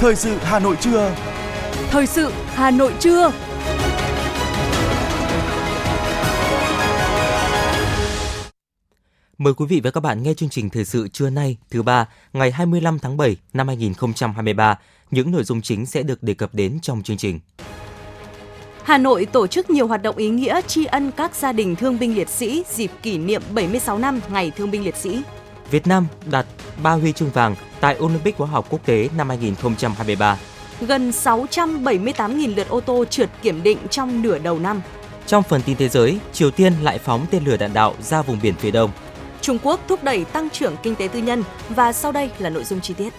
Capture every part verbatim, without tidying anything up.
Thời sự Hà Nội trưa. Thời sự Hà Nội trưa. Mời quý vị và các bạn nghe chương trình thời sự trưa nay, thứ ba, ngày hai mươi lăm tháng bảy năm hai nghìn không trăm hai mươi ba. Những nội dung chính sẽ được đề cập đến trong chương trình. Hà Nội tổ chức nhiều hoạt động ý nghĩa tri ân các gia đình thương binh liệt sĩ dịp kỷ niệm bảy mươi sáu năm Ngày Thương binh Liệt sĩ. Việt Nam đạt ba huy chương vàng tại Olympic Hóa học Quốc tế năm hai nghìn không trăm hai mươi ba. Gần sáu trăm bảy mươi tám nghìn lượt ô tô trượt kiểm định trong nửa đầu năm. Trong phần tin thế giới, Triều Tiên lại phóng tên lửa đạn đạo ra vùng biển phía đông. Trung Quốc thúc đẩy tăng trưởng kinh tế tư nhân và sau đây là nội dung chi tiết.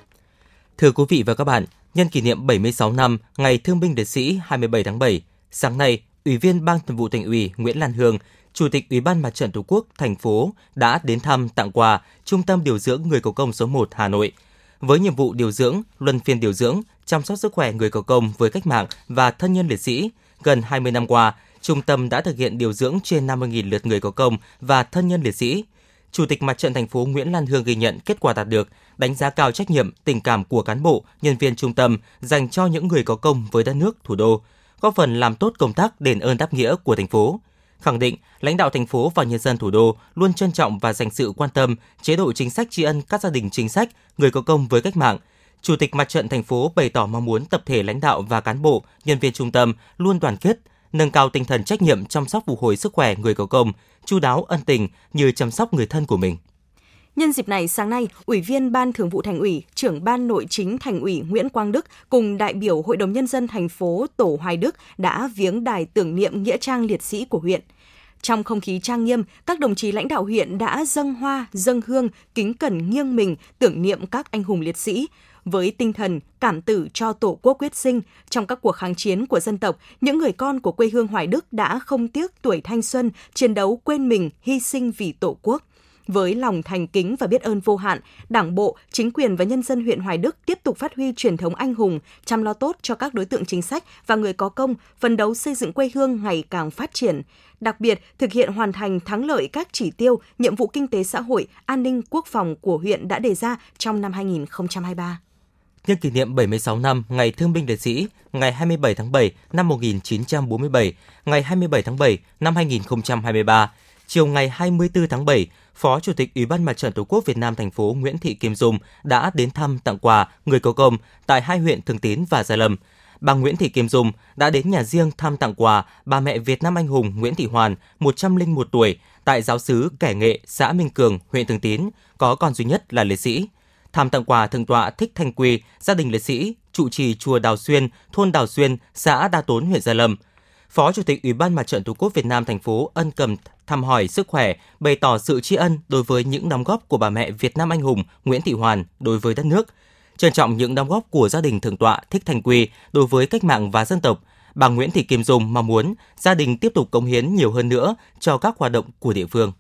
Thưa quý vị và các bạn, nhân kỷ niệm bảy mươi sáu năm Ngày Thương binh Liệt sĩ hai mươi bảy tháng bảy, sáng nay, Ủy viên Ban Thường vụ Thành ủy Nguyễn Lan Hương, Chủ tịch Ủy ban Mặt trận Tổ quốc thành phố đã đến thăm tặng quà Trung tâm điều dưỡng người có công số một Hà Nội. Với nhiệm vụ điều dưỡng, luân phiên điều dưỡng, chăm sóc sức khỏe người có công với cách mạng và thân nhân liệt sĩ, gần hai mươi năm qua, trung tâm đã thực hiện điều dưỡng trên năm mươi nghìn lượt người có công và thân nhân liệt sĩ. Chủ tịch Mặt trận thành phố Nguyễn Lan Hương ghi nhận kết quả đạt được, đánh giá cao trách nhiệm, tình cảm của cán bộ, nhân viên trung tâm dành cho những người có công với đất nước, thủ đô, góp phần làm tốt công tác đền ơn đáp nghĩa của thành phố. Khẳng định, lãnh đạo thành phố và nhân dân thủ đô luôn trân trọng và dành sự quan tâm, chế độ chính sách tri ân các gia đình chính sách, người có công với cách mạng. Chủ tịch Mặt trận thành phố bày tỏ mong muốn tập thể lãnh đạo và cán bộ, nhân viên trung tâm luôn đoàn kết, nâng cao tinh thần trách nhiệm chăm sóc phục hồi sức khỏe người có công, chu đáo ân tình như chăm sóc người thân của mình. Nhân dịp này, sáng nay, Ủy viên Ban Thường vụ Thành ủy, Trưởng Ban Nội chính Thành ủy Nguyễn Quang Đức cùng đại biểu Hội đồng Nhân dân thành phố Tổ Hoài Đức đã viếng đài tưởng niệm nghĩa trang liệt sĩ của huyện. Trong không khí trang nghiêm, các đồng chí lãnh đạo huyện đã dâng hoa, dâng hương, kính cẩn nghiêng mình tưởng niệm các anh hùng liệt sĩ. Với tinh thần cảm tử cho Tổ quốc quyết sinh, trong các cuộc kháng chiến của dân tộc, những người con của quê hương Hoài Đức đã không tiếc tuổi thanh xuân, chiến đấu quên mình, hy sinh vì Tổ quốc. Với lòng thành kính và biết ơn vô hạn, Đảng bộ, chính quyền và nhân dân huyện Hoài Đức tiếp tục phát huy truyền thống anh hùng, chăm lo tốt cho các đối tượng chính sách và người có công, phấn đấu xây dựng quê hương ngày càng phát triển. Đặc biệt, thực hiện hoàn thành thắng lợi các chỉ tiêu, nhiệm vụ kinh tế xã hội, an ninh quốc phòng của huyện đã đề ra trong năm hai nghìn không trăm hai mươi ba. Nhân kỷ niệm bảy mươi sáu năm Ngày Thương binh Liệt sĩ, ngày hai mươi bảy tháng bảy năm một nghìn chín trăm bốn mươi bảy, ngày hai mươi bảy tháng bảy năm hai nghìn không trăm hai mươi ba, chiều ngày hai mươi tư tháng bảy, Phó Chủ tịch Ủy ban Mặt trận Tổ quốc Việt Nam thành phố Nguyễn Thị Kim Dung đã đến thăm tặng quà người có công tại hai huyện Thường Tín và Gia Lâm. Bà Nguyễn Thị Kim Dung đã đến nhà riêng thăm tặng quà bà mẹ Việt Nam anh hùng Nguyễn Thị Hoàn, một trăm lẻ một tuổi, tại giáo xứ Kẻ Nghệ, xã Minh Cường, huyện Thường Tín, có con duy nhất là liệt sĩ. Thăm tặng quà Thượng tọa Thích Thanh Quy, gia đình liệt sĩ, trụ trì chùa Đào Xuyên, thôn Đào Xuyên, xã Đa Tốn, huyện Gia Lâm. Phó Chủ tịch Ủy ban Mặt trận Tổ quốc Việt Nam thành phố ân cần thăm hỏi sức khỏe, bày tỏ sự tri ân đối với những đóng góp của bà mẹ Việt Nam anh hùng Nguyễn Thị Hoàn đối với đất nước. Trân trọng những đóng góp của gia đình Thượng tọa Thích Thanh Quy đối với cách mạng và dân tộc, bà Nguyễn Thị Kim Dung mong muốn gia đình tiếp tục cống hiến nhiều hơn nữa cho các hoạt động của địa phương.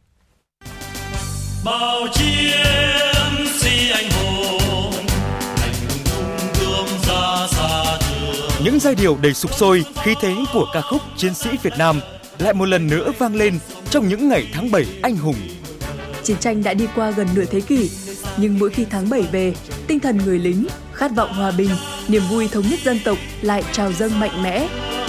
Bao chiến sĩ anh hùng, anh hùng tung gươm ra xa trường. Những giai điệu đầy sục sôi, khí thế của ca khúc Chiến sĩ Việt Nam lại một lần nữa vang lên trong những ngày tháng bảy anh hùng. Chiến tranh đã đi qua gần nửa thế kỷ, nhưng mỗi khi tháng bảy về, tinh thần người lính, khát vọng hòa bình, niềm vui thống nhất dân tộc lại trào dâng mạnh mẽ.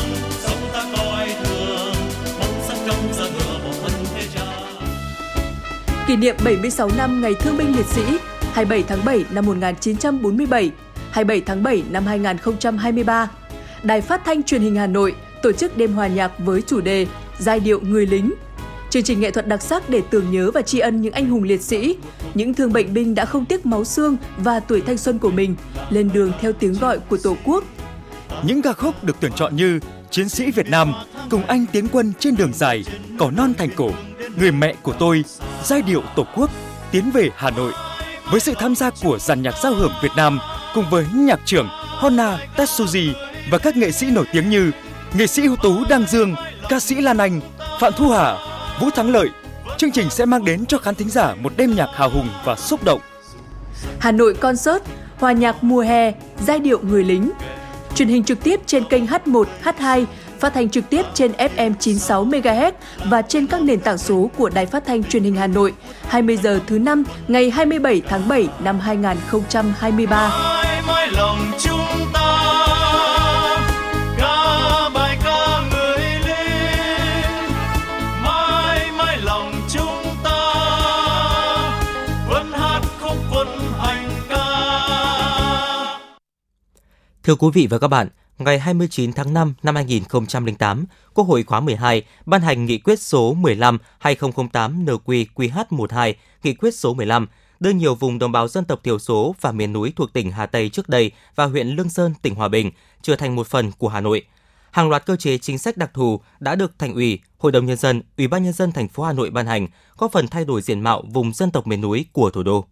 Kỷ niệm bảy mươi sáu năm Ngày Thương binh Liệt sĩ, hai mươi bảy tháng bảy năm một nghìn chín trăm bốn mươi bảy, hai mươi bảy tháng bảy năm hai nghìn không trăm hai mươi ba, Đài Phát thanh Truyền hình Hà Nội tổ chức đêm hòa nhạc với chủ đề Giai điệu người lính. Chương trình nghệ thuật đặc sắc để tưởng nhớ và tri ân những anh hùng liệt sĩ, những thương bệnh binh đã không tiếc máu xương và tuổi thanh xuân của mình lên đường theo tiếng gọi của Tổ quốc. Những ca khúc được tuyển chọn như Chiến sĩ Việt Nam, Cùng anh tiến quân trên đường dài, Cỏ non thành cổ, Người mẹ của tôi, Giai điệu Tổ quốc, Tiến về Hà Nội. Với sự tham gia của dàn nhạc giao hưởng Việt Nam cùng với nhạc trưởng Honna Tetsuji và các nghệ sĩ nổi tiếng như nghệ sĩ ưu tú Đăng Dương, ca sĩ Lan Anh, Phạm Thu Hà, Vũ Thắng Lợi, chương trình sẽ mang đến cho khán thính giả một đêm nhạc hào hùng và xúc động. Hà Nội Concert, hòa nhạc mùa hè, Giai điệu người lính. Truyền hình trực tiếp trên kênh hát một, hát hai, phát thanh trực tiếp trên ép em chín mươi sáu mê ga héc và trên các nền tảng số của Đài Phát thanh Truyền hình Hà Nội, hai mươi giờ thứ năm ngày hai mươi bảy tháng bảy năm hai nghìn không trăm hai mươi ba. mãi lòng chúng ta ca bài ca người lính, mãi mãi lòng chúng ta vẫn hát khúc quân hành ca. Thưa quý vị và các bạn, ngày hai mươi chín tháng năm năm hai nghìn không trăm lẻ tám, Quốc hội khóa mười hai ban hành nghị quyết số mười lăm trên hai nghìn không trăm lẻ tám N Q Q H mười hai, nghị quyết số mười lăm, đưa nhiều vùng đồng bào dân tộc thiểu số và miền núi thuộc tỉnh Hà Tây trước đây và huyện Lương Sơn, tỉnh Hòa Bình trở thành một phần của Hà Nội. Hàng loạt cơ chế chính sách đặc thù đã được Thành ủy, Hội đồng nhân dân, Ủy ban nhân dân thành phố Hà Nội ban hành, góp phần thay đổi diện mạo vùng dân tộc miền núi của thủ đô.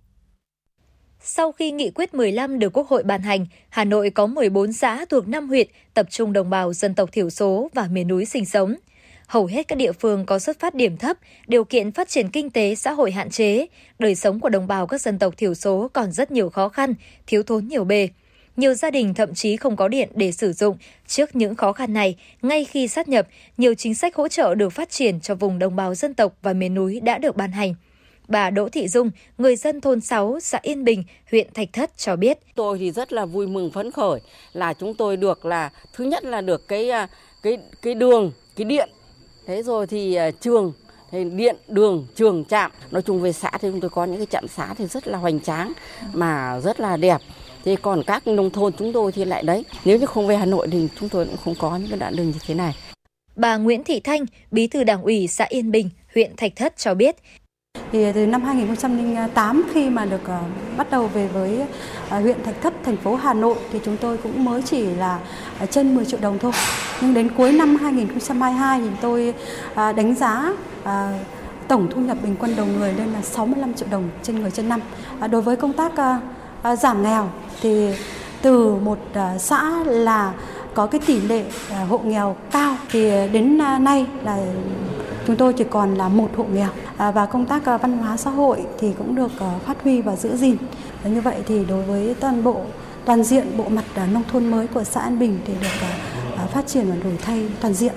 Sau khi nghị quyết mười lăm được Quốc hội ban hành, Hà Nội có mười bốn xã thuộc năm huyện tập trung đồng bào dân tộc thiểu số và miền núi sinh sống. Hầu hết các địa phương có xuất phát điểm thấp, điều kiện phát triển kinh tế xã hội hạn chế, đời sống của đồng bào các dân tộc thiểu số còn rất nhiều khó khăn, thiếu thốn nhiều bề. Nhiều gia đình thậm chí không có điện để sử dụng. Trước những khó khăn này, ngay khi sát nhập, nhiều chính sách hỗ trợ được phát triển cho vùng đồng bào dân tộc và miền núi đã được ban hành. Bà Đỗ Thị Dung, người dân thôn sáu, xã Yên Bình, huyện Thạch Thất cho biết. Tôi thì rất là vui mừng phấn khởi là chúng tôi được là thứ nhất là được cái cái cái đường, cái điện. Thế rồi thì trường, thì điện, đường, trường, trạm. Nói chung về xã thì chúng tôi có những cái trạm xã thì rất là hoành tráng mà rất là đẹp. Thế còn các nông thôn chúng tôi thì lại đấy. Nếu như không về Hà Nội thì chúng tôi cũng không có những cái đoạn đường như thế này. Bà Nguyễn Thị Thanh, Bí thư Đảng ủy xã Yên Bình, huyện Thạch Thất cho biết. Thì từ năm hai nghìn không trăm lẻ tám khi mà được uh, bắt đầu về với uh, huyện Thạch Thất, thành phố Hà Nội thì chúng tôi cũng mới chỉ là uh, trên mười triệu đồng thôi. Nhưng đến cuối năm hai nghìn không trăm hai mươi hai thì tôi uh, đánh giá uh, tổng thu nhập bình quân đầu người lên là sáu mươi lăm triệu đồng trên người trên năm. Uh, đối với công tác uh, uh, giảm nghèo thì từ một uh, xã là có cái tỷ lệ uh, hộ nghèo cao thì đến uh, nay là chúng tôi chỉ còn là một hộ nghèo à, và công tác uh, văn hóa xã hội thì cũng được uh, phát huy và giữ gìn. Và như vậy thì đối với toàn bộ toàn diện bộ mặt uh, nông thôn mới của xã An Bình thì được uh, uh, phát triển và đổi thay toàn diện.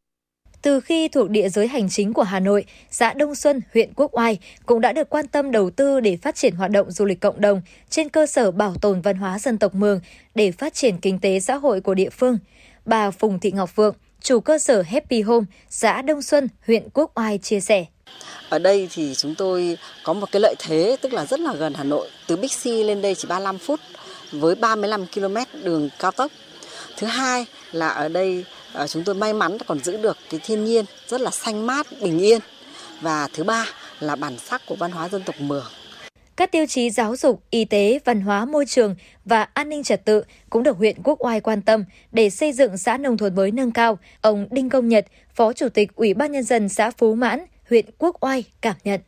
Từ khi thuộc địa giới hành chính của Hà Nội, xã Đông Xuân, huyện Quốc Oai cũng đã được quan tâm đầu tư để phát triển hoạt động du lịch cộng đồng trên cơ sở bảo tồn văn hóa dân tộc Mường để phát triển kinh tế xã hội của địa phương. Bà Phùng Thị Ngọc Phượng, chủ cơ sở Happy Home, xã Đông Xuân, huyện Quốc Oai chia sẻ. Ở đây thì chúng tôi có một cái lợi thế tức là rất là gần Hà Nội. Từ Bixi lên đây chỉ ba mươi lăm phút với ba mươi lăm ki lô mét đường cao tốc. Thứ hai là ở đây chúng tôi may mắn còn giữ được cái thiên nhiên rất là xanh mát, bình yên. Và thứ ba là bản sắc của văn hóa dân tộc Mường. Các tiêu chí giáo dục, y tế, văn hóa, môi trường và an ninh trật tự cũng được huyện Quốc Oai quan tâm để xây dựng xã nông thôn mới nâng cao. Ông Đinh Công Nhật, Phó Chủ tịch Ủy ban Nhân dân xã Phú Mãn, huyện Quốc Oai cảm nhận.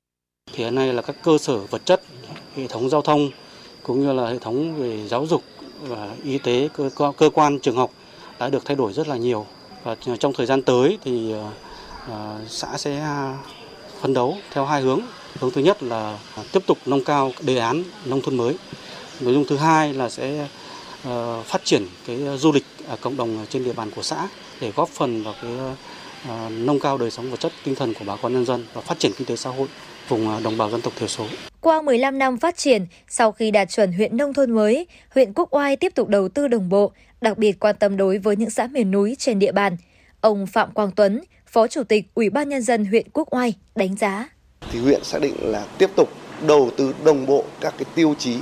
Thì hiện nay là các cơ sở vật chất, hệ thống giao thông cũng như là hệ thống về giáo dục và y tế, cơ, cơ quan, trường học đã được thay đổi rất là nhiều. Và trong thời gian tới thì uh, xã sẽ phấn đấu theo hai hướng. Hướng thứ nhất là tiếp tục nâng cao đề án nông thôn mới. Nội dung thứ hai là sẽ uh, phát triển cái du lịch uh, cộng đồng trên địa bàn của xã để góp phần vào cái uh, nâng cao đời sống vật chất tinh thần của bà con nhân dân và phát triển kinh tế xã hội vùng uh, đồng bào dân tộc thiểu số. Qua mười lăm năm phát triển, sau khi đạt chuẩn huyện nông thôn mới, huyện Quốc Oai tiếp tục đầu tư đồng bộ, đặc biệt quan tâm đối với những xã miền núi trên địa bàn. Ông Phạm Quang Tuấn, Phó Chủ tịch Ủy ban Nhân dân huyện Quốc Oai đánh giá. Thì huyện xác định là tiếp tục đầu tư đồng bộ các cái tiêu chí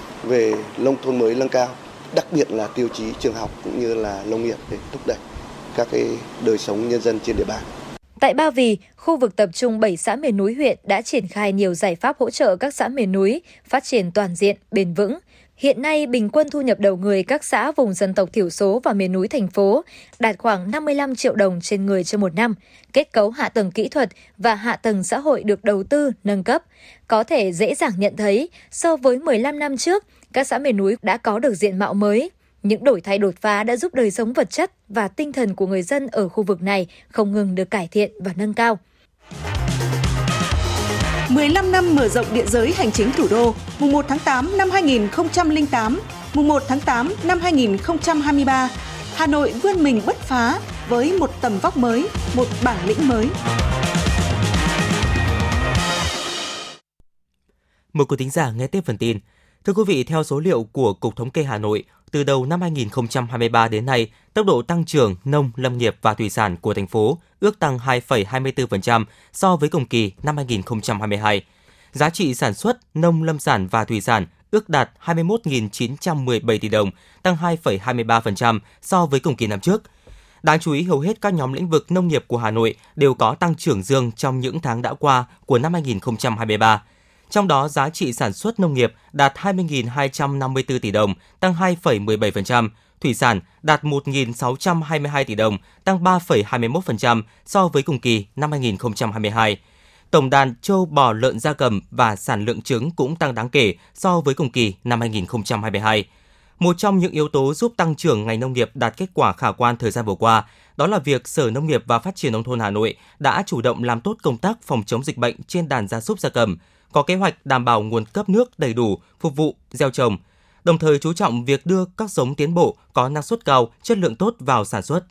về nông thôn mới nâng cao, đặc biệt là tiêu chí trường học cũng như là nông nghiệp để thúc đẩy các cái đời sống nhân dân trên địa bàn. Tại Ba Vì, khu vực tập trung bảy xã miền núi huyện đã triển khai nhiều giải pháp hỗ trợ các xã miền núi phát triển toàn diện, bền vững. Hiện nay, bình quân thu nhập đầu người các xã vùng dân tộc thiểu số và miền núi thành phố đạt khoảng năm mươi lăm triệu đồng trên người trên một năm. Kết cấu hạ tầng kỹ thuật và hạ tầng xã hội được đầu tư, nâng cấp. Có thể dễ dàng nhận thấy, so với mười lăm năm trước, các xã miền núi đã có được diện mạo mới. Những đổi thay đột phá đã giúp đời sống vật chất và tinh thần của người dân ở khu vực này không ngừng được cải thiện và nâng cao. mười lăm năm mở rộng địa giới hành chính thủ đô, mùng một tháng tám năm hai nghìn không trăm lẻ tám, mùng một tháng tám năm hai nghìn không trăm hai mươi ba, Hà Nội vươn mình bứt phá với một tầm vóc mới, một bản lĩnh mới. Mời quý thính giả nghe tiếp phần tin. Thưa quý vị, theo số liệu của Cục Thống kê Hà Nội, từ đầu năm hai nghìn không trăm hai mươi ba đến nay, tốc độ tăng trưởng nông, lâm nghiệp và thủy sản của thành phố ước tăng hai phẩy hai mươi tư phần trăm so với cùng kỳ năm hai nghìn không trăm hai mươi hai. Giá trị sản xuất nông, lâm sản và thủy sản ước đạt hai mươi mốt nghìn chín trăm mười bảy tỷ đồng, tăng hai phẩy hai mươi ba phần trăm so với cùng kỳ năm trước. Đáng chú ý, hầu hết các nhóm lĩnh vực nông nghiệp của Hà Nội đều có tăng trưởng dương trong những tháng đã qua của năm hai nghìn không trăm hai mươi ba. Trong đó, giá trị sản xuất nông nghiệp đạt hai mươi nghìn hai trăm năm mươi tư tỷ đồng, tăng hai phẩy mười bảy phần trăm, thủy sản đạt một nghìn sáu trăm hai mươi hai tỷ đồng, tăng ba phẩy hai mươi mốt phần trăm so với cùng kỳ năm hai nghìn không trăm hai mươi hai. Tổng đàn trâu, bò, lợn, gia cầm và sản lượng trứng cũng tăng đáng kể so với cùng kỳ năm hai nghìn không trăm hai mươi hai. Một trong những yếu tố giúp tăng trưởng ngành nông nghiệp đạt kết quả khả quan thời gian vừa qua, đó là việc Sở Nông nghiệp và Phát triển Nông thôn Hà Nội đã chủ động làm tốt công tác phòng chống dịch bệnh trên đàn gia súc gia cầm, có kế hoạch đảm bảo nguồn cấp nước đầy đủ, phục vụ gieo trồng, đồng thời chú trọng việc đưa các giống tiến bộ có năng suất cao, chất lượng tốt vào sản xuất.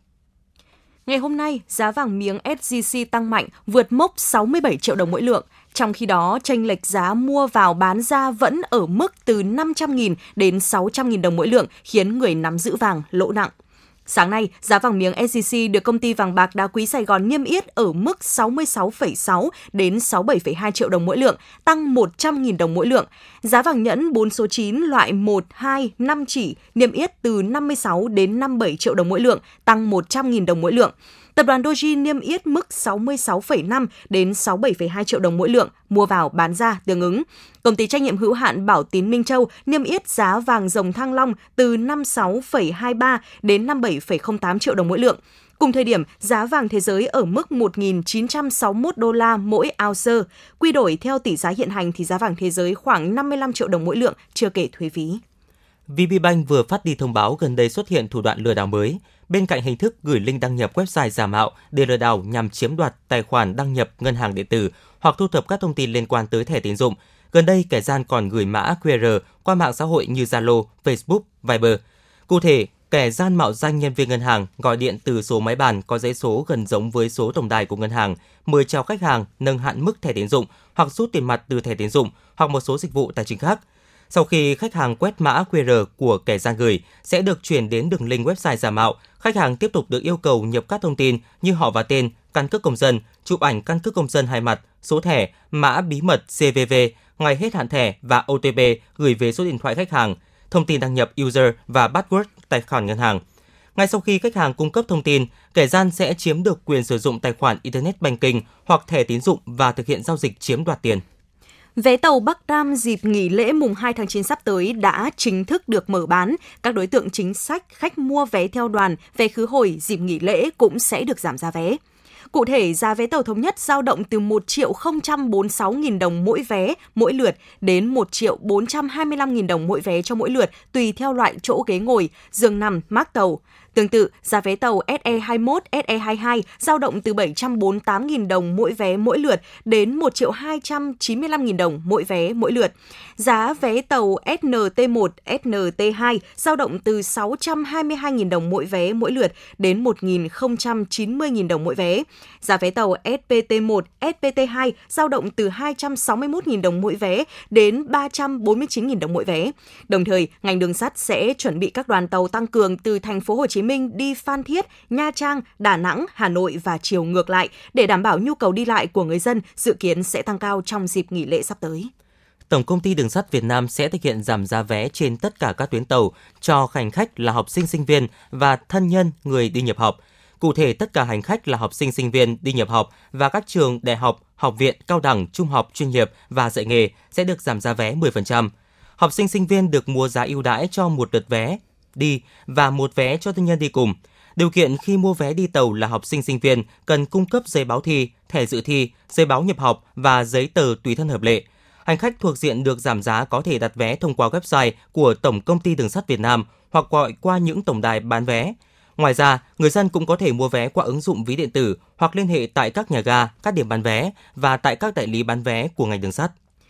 Ngày hôm nay, giá vàng miếng ét gi xê tăng mạnh, vượt mốc sáu mươi bảy triệu đồng mỗi lượng. Trong khi đó, chênh lệch giá mua vào bán ra vẫn ở mức từ năm trăm nghìn đến sáu trăm nghìn đồng mỗi lượng, khiến người nắm giữ vàng lỗ nặng. Sáng nay, giá vàng miếng ét gi xê được công ty vàng bạc đá quý Sài Gòn niêm yết ở mức sáu mươi sáu phẩy sáu đến sáu mươi bảy phẩy hai triệu đồng mỗi lượng, tăng một trăm nghìn đồng mỗi lượng. Giá vàng nhẫn bốn số chín loại một, hai, năm chỉ niêm yết từ năm mươi sáu đến năm mươi bảy triệu đồng mỗi lượng, tăng một trăm nghìn đồng mỗi lượng. Tập đoàn Doji niêm yết mức sáu mươi sáu phẩy năm đến sáu mươi bảy phẩy hai triệu đồng mỗi lượng, mua vào bán ra tương ứng. Công ty trách nhiệm hữu hạn Bảo Tín Minh Châu niêm yết giá vàng dòng Thăng Long từ năm mươi sáu phẩy hai mươi ba đến năm mươi bảy phẩy không tám triệu đồng mỗi lượng. Cùng thời điểm, giá vàng thế giới ở mức một nghìn chín trăm sáu mươi mốt đô la mỗi ounce. Quy đổi theo tỷ giá hiện hành thì giá vàng thế giới khoảng năm mươi lăm triệu đồng mỗi lượng, chưa kể thuế phí. vê pê Bank vừa phát đi thông báo gần đây xuất hiện thủ đoạn lừa đảo mới. Bên cạnh hình thức gửi link đăng nhập website giả mạo để lừa đảo nhằm chiếm đoạt tài khoản đăng nhập ngân hàng điện tử hoặc thu thập các thông tin liên quan tới thẻ tín dụng, gần đây kẻ gian còn gửi mã quy rờ qua mạng xã hội như Zalo, Facebook, Viber. Cụ thể, kẻ gian mạo danh nhân viên ngân hàng gọi điện từ số máy bàn có dãy số gần giống với số tổng đài của ngân hàng, mời chào khách hàng nâng hạn mức thẻ tín dụng hoặc rút tiền mặt từ thẻ tín dụng hoặc một số dịch vụ tài chính khác. Sau khi khách hàng quét mã quy rờ của kẻ gian gửi, sẽ được chuyển đến đường link website giả mạo. Khách hàng tiếp tục được yêu cầu nhập các thông tin như họ và tên, căn cước công dân, chụp ảnh căn cước công dân hai mặt, số thẻ, mã bí mật xê vê vê, ngày hết hạn thẻ và ô tê pê gửi về số điện thoại khách hàng, thông tin đăng nhập user và password tài khoản ngân hàng. Ngay sau khi khách hàng cung cấp thông tin, kẻ gian sẽ chiếm được quyền sử dụng tài khoản Internet Banking hoặc thẻ tín dụng và thực hiện giao dịch chiếm đoạt tiền. Vé tàu Bắc Nam dịp nghỉ lễ mùng hai tháng chín sắp tới đã chính thức được mở bán. Các đối tượng chính sách, khách mua vé theo đoàn, vé khứ hồi dịp nghỉ lễ cũng sẽ được giảm giá vé. Cụ thể, giá vé tàu thống nhất dao động từ một triệu không trăm bốn mươi sáu nghìn đồng mỗi vé mỗi lượt đến một triệu bốn trăm hai mươi lăm nghìn đồng mỗi vé cho mỗi lượt, tùy theo loại chỗ ghế ngồi, giường nằm, mác tàu. Tương tự, giá vé tàu ét e hai mươi mốt, ét e hai mươi hai dao động từ bảy trăm bốn mươi tám nghìn đồng mỗi vé mỗi lượt đến một triệu hai trăm chín mươi lăm nghìn đồng mỗi vé mỗi lượt. Giá vé tàu ét en tê một, ét en tê hai dao động từ sáu trăm hai mươi hai nghìn đồng mỗi vé mỗi lượt đến một nghìn không trăm chín mươi nghìn đồng mỗi vé. Giá vé tàu ét pê tê một, ét pê tê hai dao động từ hai trăm sáu mươi mốt nghìn đồng mỗi vé đến ba trăm bốn mươi chín nghìn đồng mỗi vé. Đồng thời, ngành đường sắt sẽ chuẩn bị các đoàn tàu tăng cường từ thành phố Hồ Chí Minh đi Phan Thiết, Nha Trang, Đà Nẵng, Hà Nội và chiều ngược lại để đảm bảo nhu cầu đi lại của người dân dự kiến sẽ tăng cao trong dịp nghỉ lễ sắp tới. Tổng công ty Đường sắt Việt Nam sẽ thực hiện giảm giá vé trên tất cả các tuyến tàu cho hành khách là học sinh, sinh viên và thân nhân người đi nhập học. Cụ thể, tất cả hành khách là học sinh, sinh viên đi nhập học và các trường đại học, học viện, cao đẳng, trung học, chuyên nghiệp và dạy nghề sẽ được giảm giá vé mười phần trăm. Học sinh, sinh viên được mua giá ưu đãi cho một đợt vé đi và một vé cho thân nhân đi cùng. Điều kiện khi mua vé đi tàu là học sinh, sinh viên cần cung cấp giấy báo thi, thẻ dự thi, giấy báo nhập học và giấy tờ tùy thân hợp lệ. Hành khách thuộc diện được giảm giá có thể đặt vé thông qua website của Tổng công ty Đường sắt Việt Nam hoặc gọi qua những tổng đài bán vé. Ngoài ra, người dân cũng có thể mua vé qua ứng dụng ví điện tử hoặc liên hệ tại các nhà ga, các điểm bán vé và tại các đại lý bán vé của ngành đường sắt.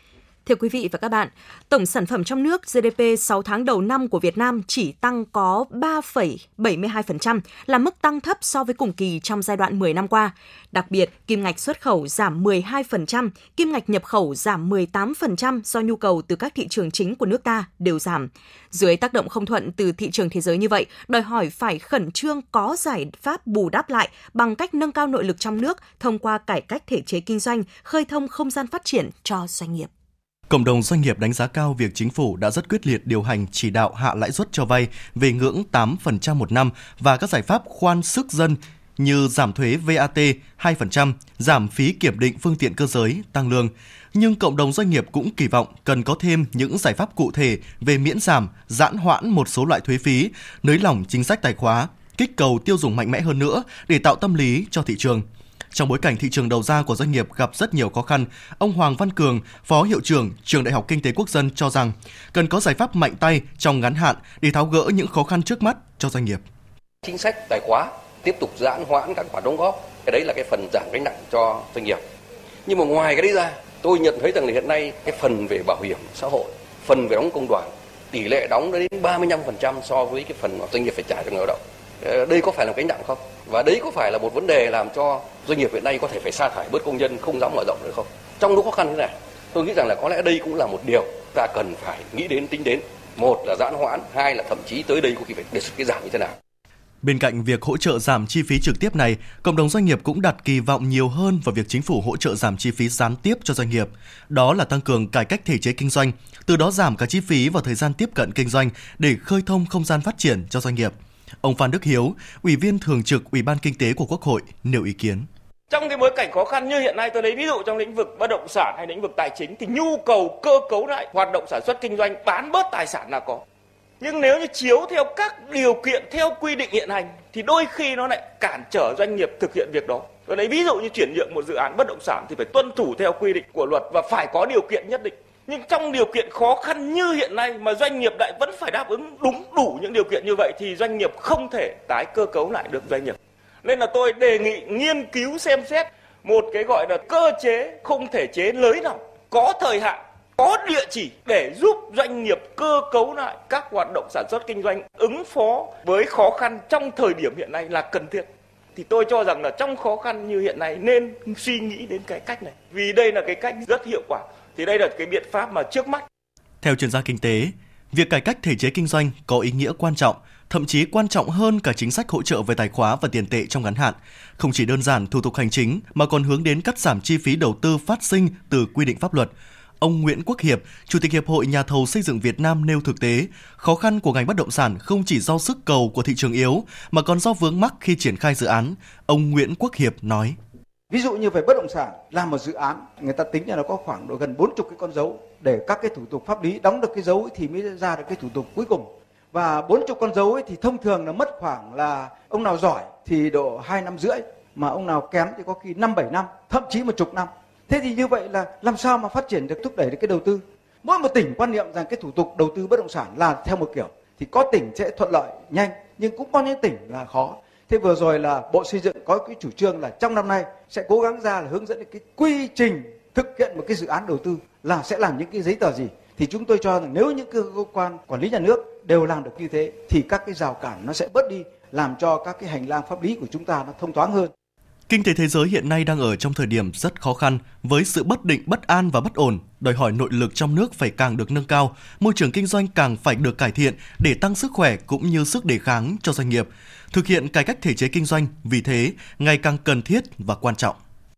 Thưa quý vị và các bạn, tổng sản phẩm trong nước giê đê pê sáu tháng đầu năm của Việt Nam chỉ tăng có ba phẩy bảy mươi hai phần trăm, là mức tăng thấp so với cùng kỳ trong giai đoạn mười năm qua. Đặc biệt, kim ngạch xuất khẩu giảm mười hai phần trăm, kim ngạch nhập khẩu giảm mười tám phần trăm do nhu cầu từ các thị trường chính của nước ta đều giảm. Dưới tác động không thuận từ thị trường thế giới như vậy, đòi hỏi phải khẩn trương có giải pháp bù đắp lại bằng cách nâng cao nội lực trong nước thông qua cải cách thể chế kinh doanh, khơi thông không gian phát triển cho doanh nghiệp. Cộng đồng doanh nghiệp đánh giá cao việc chính phủ đã rất quyết liệt điều hành chỉ đạo hạ lãi suất cho vay về ngưỡng tám phần trăm một năm và các giải pháp khoan sức dân như giảm thuế vê a tê hai phần trăm, giảm phí kiểm định phương tiện cơ giới, tăng lương. Nhưng cộng đồng doanh nghiệp cũng kỳ vọng cần có thêm những giải pháp cụ thể về miễn giảm, giãn hoãn một số loại thuế phí, nới lỏng chính sách tài khóa, kích cầu tiêu dùng mạnh mẽ hơn nữa để tạo tâm lý cho thị trường. Trong bối cảnh thị trường đầu ra của doanh nghiệp gặp rất nhiều khó khăn, ông Hoàng Văn Cường, Phó Hiệu trưởng Trường Đại học Kinh tế Quốc dân cho rằng cần có giải pháp mạnh tay trong ngắn hạn để tháo gỡ những khó khăn trước mắt cho doanh nghiệp. Chính sách tài khóa tiếp tục giãn hoãn các khoản đóng góp, cái đấy là cái phần giảm gánh nặng cho doanh nghiệp. Nhưng mà ngoài cái đấy ra, tôi nhận thấy rằng là hiện nay cái phần về bảo hiểm xã hội, phần về đóng công đoàn, tỷ lệ đóng đến ba mươi lăm phần trăm so với cái phần mà doanh nghiệp phải trả cho người lao động. Đây có phải là gánh nặng không? Và đấy có phải là một vấn đề làm cho doanh nghiệp hiện nay có thể phải sa thải bớt công nhân, không dám mở rộng nữa không? Trong lúc khó khăn thế này, tôi nghĩ rằng là có lẽ đây cũng là một điều ta cần phải nghĩ đến, tính đến. Một là giãn hoãn, hai là thậm chí tới đây có khi phải đề xuất cái giảm như thế nào. Bên cạnh việc hỗ trợ giảm chi phí trực tiếp này, cộng đồng doanh nghiệp cũng đặt kỳ vọng nhiều hơn vào việc chính phủ hỗ trợ giảm chi phí gián tiếp cho doanh nghiệp. Đó là tăng cường cải cách thể chế kinh doanh, từ đó giảm cả chi phí và thời gian tiếp cận kinh doanh để khơi thông không gian phát triển cho doanh nghiệp. Ông Phan Đức Hiếu, Ủy viên Thường trực Ủy ban Kinh tế của Quốc hội nêu ý kiến. Trong cái bối cảnh khó khăn như hiện nay, tôi lấy ví dụ trong lĩnh vực bất động sản hay lĩnh vực tài chính thì nhu cầu cơ cấu lại hoạt động sản xuất kinh doanh, bán bớt tài sản là có. Nhưng nếu như chiếu theo các điều kiện theo quy định hiện hành thì đôi khi nó lại cản trở doanh nghiệp thực hiện việc đó. Tôi lấy ví dụ như chuyển nhượng một dự án bất động sản thì phải tuân thủ theo quy định của luật và phải có điều kiện nhất định. Nhưng trong điều kiện khó khăn như hiện nay mà doanh nghiệp lại vẫn phải đáp ứng đúng đủ những điều kiện như vậy thì doanh nghiệp không thể tái cơ cấu lại được doanh nghiệp. Nên là tôi đề nghị nghiên cứu xem xét một cái gọi là cơ chế khung thể chế nới lỏng, có thời hạn, có địa chỉ để giúp doanh nghiệp cơ cấu lại các hoạt động sản xuất kinh doanh ứng phó với khó khăn trong thời điểm hiện nay là cần thiết. Thì tôi cho rằng là trong khó khăn như hiện nay nên suy nghĩ đến cái cách này, vì đây là cái cách rất hiệu quả. Thì đây là cái biện pháp mà trước mắt. Theo chuyên gia kinh tế, việc cải cách thể chế kinh doanh có ý nghĩa quan trọng, thậm chí quan trọng hơn cả chính sách hỗ trợ về tài khóa và tiền tệ trong ngắn hạn. Không chỉ đơn giản thủ tục hành chính mà còn hướng đến cắt giảm chi phí đầu tư phát sinh từ quy định pháp luật. Ông Nguyễn Quốc Hiệp, Chủ tịch Hiệp hội Nhà thầu xây dựng Việt Nam nêu thực tế, khó khăn của ngành bất động sản không chỉ do sức cầu của thị trường yếu mà còn do vướng mắc khi triển khai dự án. Ông Nguyễn Quốc Hiệp nói: Ví dụ như về bất động sản, làm một dự án, người ta tính là nó có khoảng độ gần bốn mươi cái con dấu để các cái thủ tục pháp lý đóng được cái dấu thì mới ra được cái thủ tục cuối cùng. Và bốn mươi con dấu ấy thì thông thường là mất khoảng là ông nào giỏi thì độ hai năm rưỡi, mà ông nào kém thì có khi năm bảy năm, thậm chí một chục năm. Thế thì như vậy là làm sao mà phát triển được, thúc đẩy được cái đầu tư? Mỗi một tỉnh quan niệm rằng cái thủ tục đầu tư bất động sản là theo một kiểu, thì có tỉnh sẽ thuận lợi nhanh, nhưng cũng có những tỉnh là khó. Thế vừa rồi là Bộ Xây dựng có cái chủ trương là trong năm nay sẽ cố gắng ra là hướng dẫn cái quy trình thực hiện một cái dự án đầu tư là sẽ làm những cái giấy tờ gì. Thì chúng tôi cho rằng nếu những cơ quan quản lý nhà nước đều làm được như thế thì các cái rào cản nó sẽ bớt đi, làm cho các cái hành lang pháp lý của chúng ta nó thông thoáng hơn. Kinh tế thế giới hiện nay đang ở trong thời điểm rất khó khăn, với sự bất định, bất an và bất ổn, đòi hỏi nội lực trong nước phải càng được nâng cao, môi trường kinh doanh càng phải được cải thiện để tăng sức khỏe cũng như sức đề kháng cho doanh nghiệp. Thực hiện cải cách thể chế kinh doanh, vì thế, ngày càng cần thiết và quan trọng.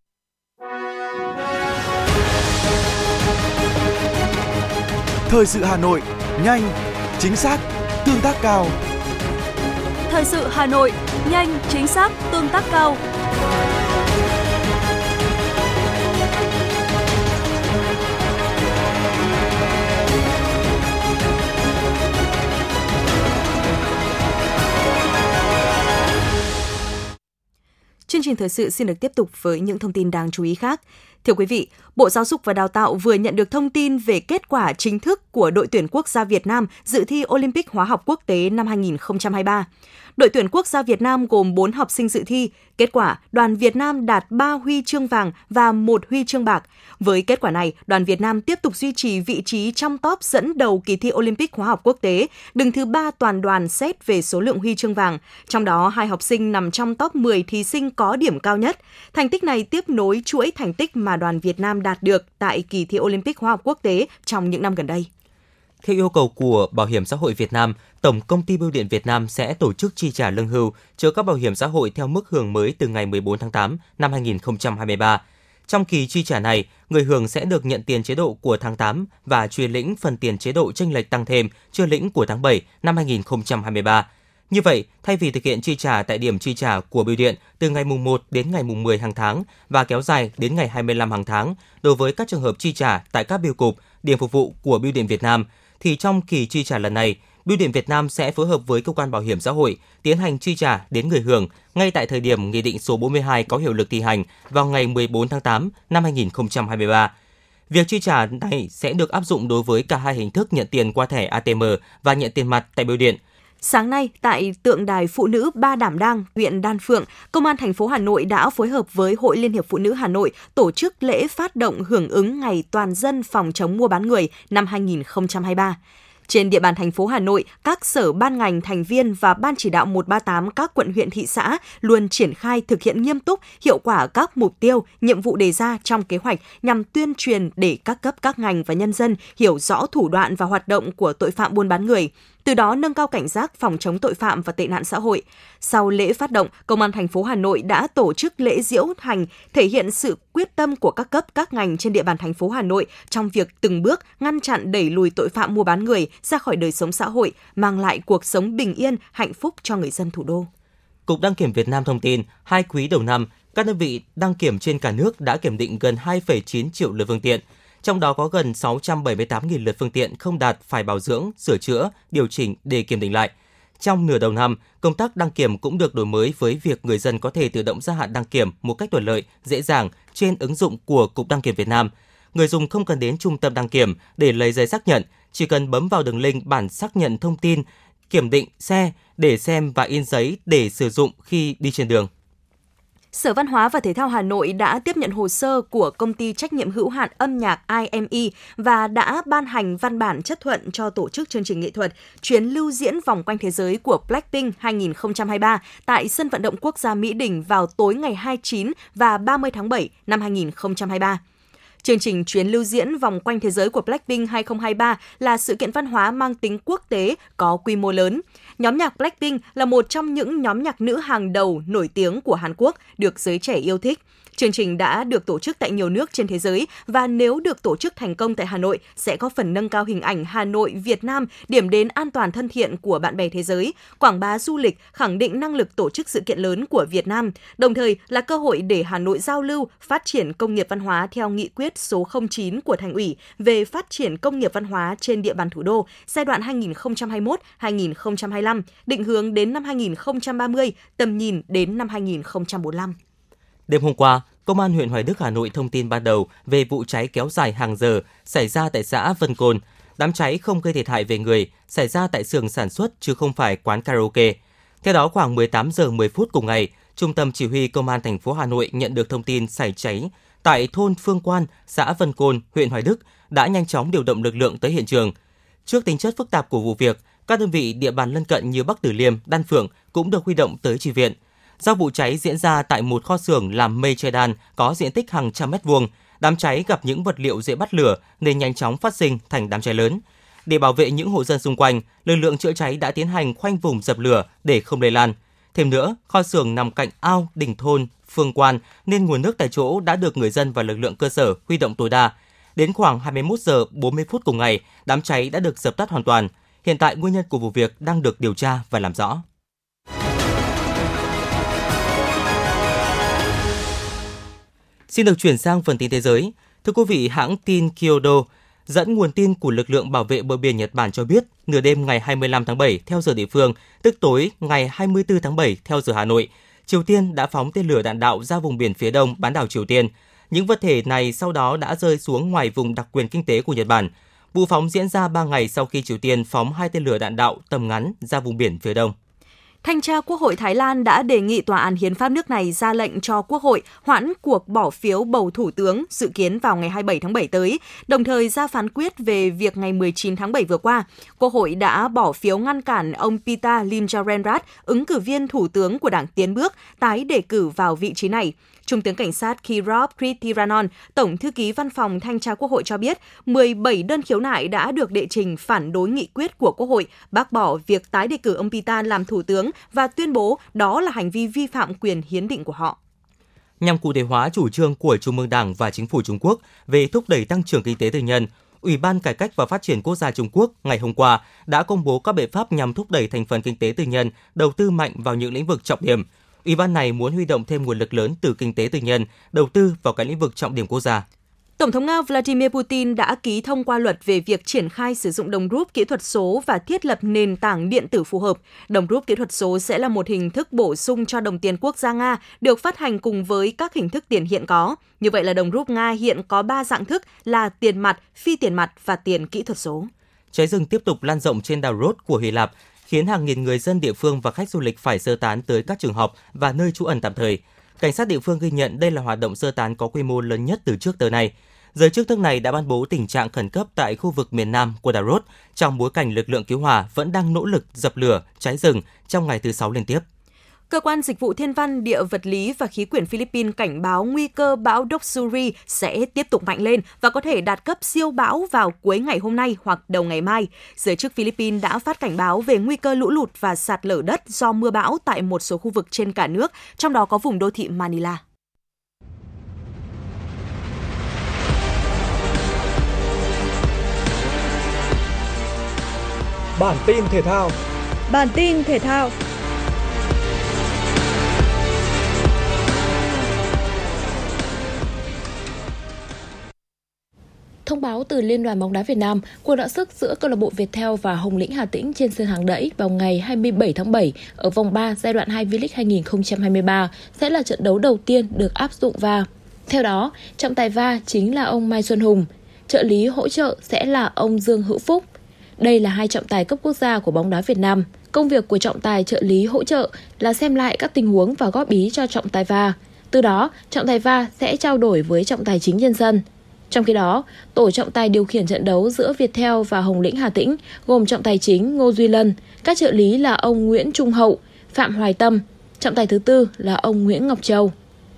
Thời sự Hà Nội, nhanh, chính xác, tương tác cao. Thời sự Hà Nội, nhanh, chính xác, tương tác cao. Chương trình thời sự xin được tiếp tục với những thông tin đáng chú ý khác. Thưa quý vị, Bộ Giáo dục và Đào tạo vừa nhận được thông tin về kết quả chính thức của đội tuyển quốc gia Việt Nam dự thi Olympic hóa học quốc tế năm hai không hai ba. Đội tuyển quốc gia Việt Nam gồm bốn học sinh dự thi. Kết quả, đoàn Việt Nam đạt ba huy chương vàng và một huy chương bạc. Với kết quả này, đoàn Việt Nam tiếp tục duy trì vị trí trong top dẫn đầu kỳ thi Olympic hóa học quốc tế, đứng thứ ba toàn đoàn xét về số lượng huy chương vàng. Trong đó, hai học sinh nằm trong top mười thí sinh có điểm cao nhất. Thành tích này tiếp nối chuỗi thành tích mà đoàn Việt Nam đạt được tại kỳ thi Olympic hóa học quốc tế trong những năm gần đây. Theo yêu cầu của Bảo hiểm xã hội Việt Nam, Tổng công ty Bưu điện Việt Nam sẽ tổ chức chi trả lương hưu, trợ cấp bảo hiểm xã hội theo mức hưởng mới từ ngày mười bốn tháng tám năm hai không hai ba. Trong kỳ chi trả này, người hưởng sẽ được nhận tiền chế độ của tháng tám và truy lĩnh phần tiền chế độ chênh lệch tăng thêm chưa lĩnh của tháng bảy năm hai không hai ba. Như vậy, thay vì thực hiện chi trả tại điểm chi trả của Bưu điện từ ngày mùng một đến ngày mùng mười hàng tháng và kéo dài đến ngày hai mươi lăm hàng tháng đối với các trường hợp chi trả tại các bưu cục, điểm phục vụ của Bưu điện Việt Nam, thì trong kỳ chi trả lần này, Bưu điện Việt Nam sẽ phối hợp với Cơ quan Bảo hiểm xã hội tiến hành chi trả đến người hưởng ngay tại thời điểm Nghị định số bốn mươi hai có hiệu lực thi hành vào ngày mười bốn tháng tám năm hai không hai ba. Việc chi trả này sẽ được áp dụng đối với cả hai hình thức nhận tiền qua thẻ a tê em và nhận tiền mặt tại bưu điện. Sáng nay, tại tượng đài Phụ nữ Ba Đảm Đang, huyện Đan Phượng, Công an thành phố Hà Nội đã phối hợp với Hội Liên hiệp Phụ nữ Hà Nội tổ chức lễ phát động hưởng ứng Ngày Toàn dân phòng chống mua bán người năm hai không hai ba. Trên địa bàn thành phố Hà Nội, các sở ban ngành thành viên và Ban chỉ đạo một ba tám các quận huyện thị xã luôn triển khai thực hiện nghiêm túc, hiệu quả các mục tiêu, nhiệm vụ đề ra trong kế hoạch nhằm tuyên truyền để các cấp các ngành và nhân dân hiểu rõ thủ đoạn và hoạt động của tội phạm buôn bán người, từ đó nâng cao cảnh giác phòng chống tội phạm và tệ nạn xã hội. Sau lễ phát động, Công an thành phố Hà Nội đã tổ chức lễ diễu hành thể hiện sự quyết tâm của các cấp các ngành trên địa bàn thành phố Hà Nội trong việc từng bước ngăn chặn đẩy lùi tội phạm mua bán người ra khỏi đời sống xã hội, mang lại cuộc sống bình yên, hạnh phúc cho người dân thủ đô. Cục Đăng kiểm Việt Nam thông tin, hai quý đầu năm, các đơn vị đăng kiểm trên cả nước đã kiểm định gần hai phẩy chín triệu lượt phương tiện. Trong đó có gần sáu trăm bảy mươi tám nghìn lượt phương tiện không đạt phải bảo dưỡng, sửa chữa, điều chỉnh để kiểm định lại. Trong nửa đầu năm, công tác đăng kiểm cũng được đổi mới với việc người dân có thể tự động gia hạn đăng kiểm một cách thuận lợi, dễ dàng trên ứng dụng của Cục Đăng kiểm Việt Nam. Người dùng không cần đến trung tâm đăng kiểm để lấy giấy xác nhận, chỉ cần bấm vào đường link bản xác nhận thông tin kiểm định xe để xem và in giấy để sử dụng khi đi trên đường. Sở Văn hóa và Thể thao Hà Nội đã tiếp nhận hồ sơ của công ty trách nhiệm hữu hạn âm nhạc i em e và đã ban hành văn bản chấp thuận cho tổ chức chương trình nghệ thuật chuyến lưu diễn vòng quanh thế giới của Blackpink hai không hai ba tại sân vận động quốc gia Mỹ Đình vào tối ngày hai mươi chín và ba mươi tháng bảy năm hai không hai ba. Chương trình chuyến lưu diễn vòng quanh thế giới của Blackpink hai không hai ba là sự kiện văn hóa mang tính quốc tế có quy mô lớn. Nhóm nhạc Blackpink là một trong những nhóm nhạc nữ hàng đầu nổi tiếng của Hàn Quốc, được giới trẻ yêu thích. Chương trình đã được tổ chức tại nhiều nước trên thế giới và nếu được tổ chức thành công tại Hà Nội sẽ có phần nâng cao hình ảnh Hà Nội, Việt Nam, điểm đến an toàn thân thiện của bạn bè thế giới, quảng bá du lịch, khẳng định năng lực tổ chức sự kiện lớn của Việt Nam, đồng thời là cơ hội để Hà Nội giao lưu, phát triển công nghiệp văn hóa theo nghị quyết số không chín của Thành ủy về phát triển công nghiệp văn hóa trên địa bàn thủ đô giai đoạn hai nghìn không trăm hai mươi mốt đến hai nghìn không trăm hai mươi lăm, định hướng đến năm hai nghìn không trăm ba mươi, tầm nhìn đến năm hai nghìn không trăm bốn mươi lăm. Đêm hôm qua, Công an huyện Hoài Đức, Hà Nội thông tin ban đầu về vụ cháy kéo dài hàng giờ xảy ra tại xã Vân Côn. Đám cháy không gây thiệt hại về người, xảy ra tại xưởng sản xuất chứ không phải quán karaoke. Theo đó, khoảng mười tám giờ mười phút cùng ngày, Trung tâm Chỉ huy Công an thành phố Hà Nội nhận được thông tin xảy cháy tại thôn Phương Quan, xã Vân Côn, huyện Hoài Đức, đã nhanh chóng điều động lực lượng tới hiện trường. Trước tính chất phức tạp của vụ việc, các đơn vị địa bàn lân cận như Bắc Từ Liêm, Đan Phượng cũng được huy động tới chi viện. Do vụ cháy diễn ra tại một kho xưởng làm mây che đan có diện tích hàng trăm mét vuông, đám cháy gặp những vật liệu dễ bắt lửa nên nhanh chóng phát sinh thành đám cháy lớn. Để bảo vệ những hộ dân xung quanh, lực lượng chữa cháy đã tiến hành khoanh vùng dập lửa để không lây lan. Thêm nữa, kho xưởng nằm cạnh ao đỉnh thôn Phương Quan nên nguồn nước tại chỗ đã được người dân và lực lượng cơ sở huy động tối đa. Đến khoảng hai mươi mốt giờ bốn mươi phút cùng ngày, đám cháy đã được dập tắt hoàn toàn. Hiện tại nguyên nhân của vụ việc đang được điều tra và làm rõ. Xin được chuyển sang phần tin thế giới. Thưa quý vị, hãng tin Kyodo dẫn nguồn tin của lực lượng bảo vệ bờ biển Nhật Bản cho biết, nửa đêm ngày hai mươi lăm tháng bảy theo giờ địa phương, tức tối ngày hai mươi tư tháng bảy theo giờ Hà Nội, Triều Tiên đã phóng tên lửa đạn đạo ra vùng biển phía đông bán đảo Triều Tiên. Những vật thể này sau đó đã rơi xuống ngoài vùng đặc quyền kinh tế của Nhật Bản. Vụ phóng diễn ra ba ngày sau khi Triều Tiên phóng hai tên lửa đạn đạo tầm ngắn ra vùng biển phía đông. Thanh tra Quốc hội Thái Lan đã đề nghị Tòa án Hiến pháp nước này ra lệnh cho Quốc hội hoãn cuộc bỏ phiếu bầu thủ tướng dự kiến vào ngày hai mươi bảy tháng bảy tới, đồng thời ra phán quyết về việc ngày mười chín tháng bảy vừa qua, Quốc hội đã bỏ phiếu ngăn cản ông Pita Limjaroenrat, ứng cử viên thủ tướng của Đảng Tiến bước, tái đề cử vào vị trí này. Trung tướng Cảnh sát Kirov Kritiranon, Tổng thư ký Văn phòng Thanh tra Quốc hội cho biết, mười bảy đơn khiếu nại đã được đệ trình phản đối nghị quyết của Quốc hội, bác bỏ việc tái đề cử ông Pita làm thủ tướng và tuyên bố đó là hành vi vi phạm quyền hiến định của họ. Nhằm cụ thể hóa chủ trương của Trung ương Đảng và Chính phủ Trung Quốc về thúc đẩy tăng trưởng kinh tế tư nhân, Ủy ban Cải cách và Phát triển Quốc gia Trung Quốc ngày hôm qua đã công bố các biện pháp nhằm thúc đẩy thành phần kinh tế tư nhân đầu tư mạnh vào những lĩnh vực trọng điểm. Ủy ban này muốn huy động thêm nguồn lực lớn từ kinh tế tư nhân, đầu tư vào các lĩnh vực trọng điểm quốc gia. Tổng thống Nga Vladimir Putin đã ký thông qua luật về việc triển khai sử dụng đồng rúp kỹ thuật số và thiết lập nền tảng điện tử phù hợp. Đồng rúp kỹ thuật số sẽ là một hình thức bổ sung cho đồng tiền quốc gia Nga, được phát hành cùng với các hình thức tiền hiện có. Như vậy là đồng rúp Nga hiện có ba dạng thức là tiền mặt, phi tiền mặt và tiền kỹ thuật số. Cháy rừng tiếp tục lan rộng trên đảo Rhodes của Hy Lạp, khiến hàng nghìn người dân địa phương và khách du lịch phải sơ tán tới các trường học và nơi trú ẩn tạm thời. Cảnh sát địa phương ghi nhận đây là hoạt động sơ tán có quy mô lớn nhất từ trước tới nay. Giới chức nước này đã ban bố tình trạng khẩn cấp tại khu vực miền Nam của đảo Rhodes trong bối cảnh lực lượng cứu hỏa vẫn đang nỗ lực dập lửa, cháy rừng trong ngày thứ Sáu liên tiếp. Cơ quan Dịch vụ Thiên văn, Địa vật lý và Khí quyển Philippines cảnh báo nguy cơ bão Doksuri sẽ tiếp tục mạnh lên và có thể đạt cấp siêu bão vào cuối ngày hôm nay hoặc đầu ngày mai. Giới chức Philippines đã phát cảnh báo về nguy cơ lũ lụt và sạt lở đất do mưa bão tại một số khu vực trên cả nước, trong đó có vùng đô thị Manila. Bản tin thể thao. Bản tin thể thao. Thông báo từ Liên đoàn bóng đá Việt Nam, cuộc đọ sức giữa câu lạc bộ Viettel và Hồng Lĩnh Hà Tĩnh trên sân Hàng Đẫy vào ngày hai mươi bảy tháng bảy ở vòng ba giai đoạn hai V-League hai không hai ba sẽ là trận đấu đầu tiên được áp dụng vê a rờ. Theo đó, trọng tài vê a rờ chính là ông Mai Xuân Hùng, trợ lý hỗ trợ sẽ là ông Dương Hữu Phúc. Đây là hai trọng tài cấp quốc gia của bóng đá Việt Nam. Công việc của trọng tài trợ lý hỗ trợ là xem lại các tình huống và góp ý cho trọng tài vê a rờ. Từ đó, trọng tài vê a rờ sẽ trao đổi với trọng tài chính trên sân. Trong khi đó, tổ trọng tài điều khiển trận đấu giữa Viettel và Hồng Lĩnh Hà Tĩnh gồm trọng tài chính Ngô Duy Lân, các trợ lý là ông Nguyễn Trung Hậu, Phạm Hoài Tâm, trọng tài thứ tư là ông Nguyễn Ngọc Châu.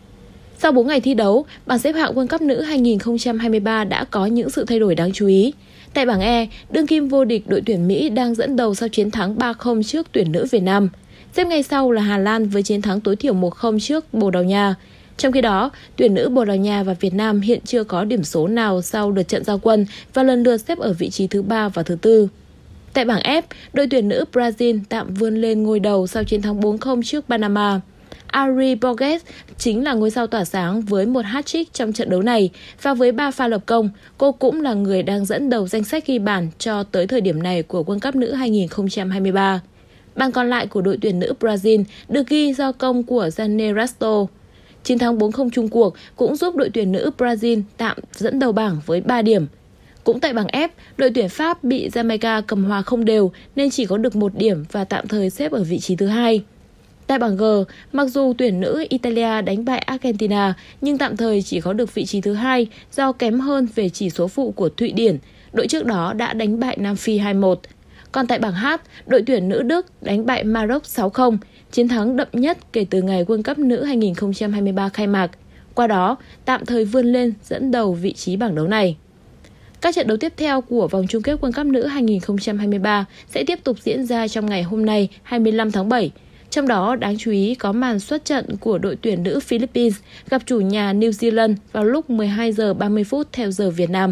Sau bốn ngày thi đấu, bảng xếp hạng World Cup nữ hai không hai ba đã có những sự thay đổi đáng chú ý. Tại bảng E, đương kim vô địch đội tuyển Mỹ đang dẫn đầu sau chiến thắng ba không trước tuyển nữ Việt Nam. Xếp ngay sau là Hà Lan với chiến thắng tối thiểu một không trước Bồ Đào Nha. Trong khi đó, tuyển nữ Bồ Đào Nha và Việt Nam hiện chưa có điểm số nào sau lượt trận giao quân và lần lượt xếp ở vị trí thứ ba và thứ tư. Tại bảng F, đội tuyển nữ Brazil tạm vươn lên ngôi đầu sau chiến thắng bốn không trước Panama. Ari Borges chính là ngôi sao tỏa sáng với một hat-trick trong trận đấu này và với ba pha lập công, cô cũng là người đang dẫn đầu danh sách ghi bàn cho tới thời điểm này của World Cup nữ hai không hai ba. Bàn còn lại của đội tuyển nữ Brazil được ghi do công của Jane Rasto. Chiến thắng bốn không chung cuộc cũng giúp đội tuyển nữ Brazil tạm dẫn đầu bảng với ba điểm. Cũng tại bảng F, đội tuyển Pháp bị Jamaica cầm hòa không đều nên chỉ có được một điểm và tạm thời xếp ở vị trí thứ hai. Tại bảng G, mặc dù tuyển nữ Italia đánh bại Argentina nhưng tạm thời chỉ có được vị trí thứ hai do kém hơn về chỉ số phụ của Thụy Điển, đội trước đó đã đánh bại Nam Phi hai một. Còn tại bảng H, đội tuyển nữ Đức đánh bại Maroc sáu không, chiến thắng đậm nhất kể từ ngày World Cup nữ hai không hai ba khai mạc. Qua đó, tạm thời vươn lên dẫn đầu vị trí bảng đấu này. Các trận đấu tiếp theo của vòng chung kết World Cup nữ hai không hai ba sẽ tiếp tục diễn ra trong ngày hôm nay hai mươi lăm tháng bảy. Trong đó đáng chú ý có màn xuất trận của đội tuyển nữ Philippines gặp chủ nhà New Zealand vào lúc mười hai giờ ba mươi phút theo giờ Việt Nam.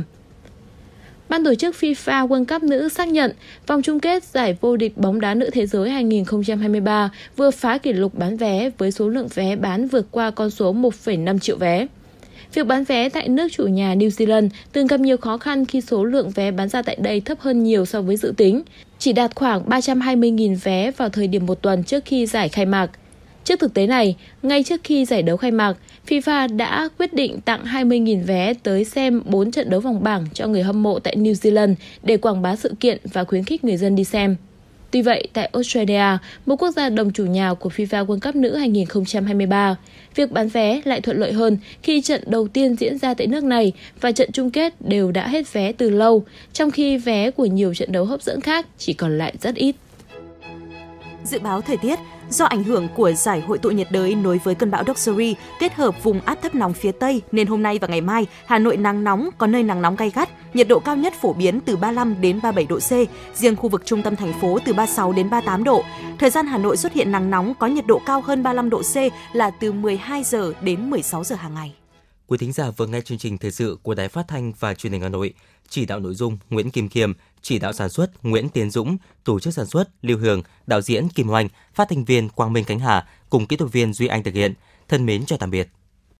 Ban tổ chức FIFA World Cup nữ xác nhận vòng chung kết giải vô địch bóng đá nữ thế giới hai không hai ba vừa phá kỷ lục bán vé với số lượng vé bán vượt qua con số một phẩy năm triệu vé. Việc bán vé tại nước chủ nhà New Zealand từng gặp nhiều khó khăn khi số lượng vé bán ra tại đây thấp hơn nhiều so với dự tính, chỉ đạt khoảng ba trăm hai mươi nghìn vé vào thời điểm một tuần trước khi giải khai mạc. Trước thực tế này, ngay trước khi giải đấu khai mạc, FIFA đã quyết định tặng hai mươi nghìn vé tới xem bốn trận đấu vòng bảng cho người hâm mộ tại New Zealand để quảng bá sự kiện và khuyến khích người dân đi xem. Tuy vậy, tại Australia, một quốc gia đồng chủ nhà của FIFA World Cup nữ hai không hai ba, việc bán vé lại thuận lợi hơn khi trận đầu tiên diễn ra tại nước này và trận chung kết đều đã hết vé từ lâu, trong khi vé của nhiều trận đấu hấp dẫn khác chỉ còn lại rất ít. Dự báo thời tiết, do ảnh hưởng của giải hội tụ nhiệt đới nối với cơn bão Doksuri kết hợp vùng áp thấp nóng phía Tây nên hôm nay và ngày mai, Hà Nội nắng nóng, có nơi nắng nóng gay gắt, nhiệt độ cao nhất phổ biến từ ba mươi lăm đến ba mươi bảy độ C, riêng khu vực trung tâm thành phố từ ba mươi sáu đến ba mươi tám độ. Thời gian Hà Nội xuất hiện nắng nóng có nhiệt độ cao hơn ba mươi lăm độ C là từ mười hai giờ đến mười sáu giờ hàng ngày. Quý thính giả vừa nghe chương trình thời sự của Đài Phát thanh và Truyền hình Hà Nội. Chỉ đạo nội dung Nguyễn Kim Khiêm, chỉ đạo sản xuất Nguyễn Tiến Dũng, tổ chức sản xuất Lưu Hương, đạo diễn Kim Oanh, phát thanh viên Quang Minh Khánh Hà cùng kỹ thuật viên Duy Anh thực hiện. Thân mến chào tạm biệt.